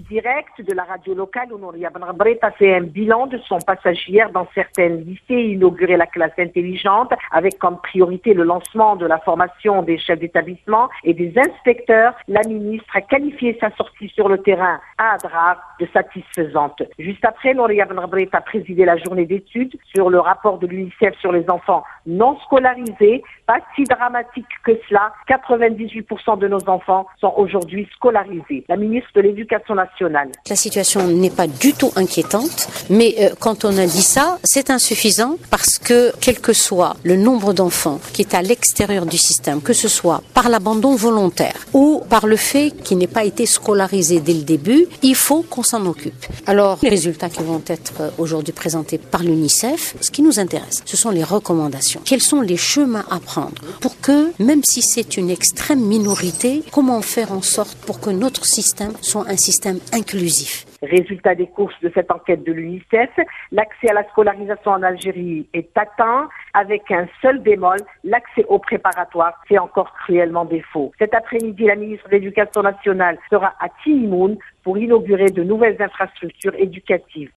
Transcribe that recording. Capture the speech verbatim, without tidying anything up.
direct de la radio locale où Nouria Benrabret a fait un bilan de son passage hier dans certains lycées et inauguré la classe intelligente avec comme priorité le lancement de la formation des chefs d'établissement et des inspecteurs. La ministre a qualifié sa sortie sur le terrain à Adrar de satisfaisante. Juste après, Nouria Benrabret a présidé la journée d'études sur le rapport de l'UNICEF sur les enfants non scolarisés. Pas si dramatique que cela, quatre-vingt-dix-huit pour cent de nos enfants sont aujourd'hui scolarisés. La ministre de l'Éducation nationale. La situation n'est pas du tout inquiétante, mais euh, quand on a dit ça, c'est insuffisant parce que quel que soit le nombre d'enfants qui est à l'extérieur du système, que ce soit par l'abandon volontaire ou par le fait qu'il n'ait pas été scolarisé dès le début, il faut qu'on s'en occupe. Alors, les résultats qui vont être aujourd'hui présentés par l'UNICEF, ce qui nous intéresse, ce sont les recommandations. Quels sont les chemins à prendre pour que, même si c'est une extrême minorité, comment faire en sorte pour que notre système soit un système inclusif? Résultat des courses de cette enquête de l'UNICEF, l'accès à la scolarisation en Algérie est atteint avec un seul bémol, l'accès au préparatoire fait encore cruellement défaut. Cet après-midi, la ministre de l'Éducation nationale sera à Timimoun pour inaugurer de nouvelles infrastructures éducatives.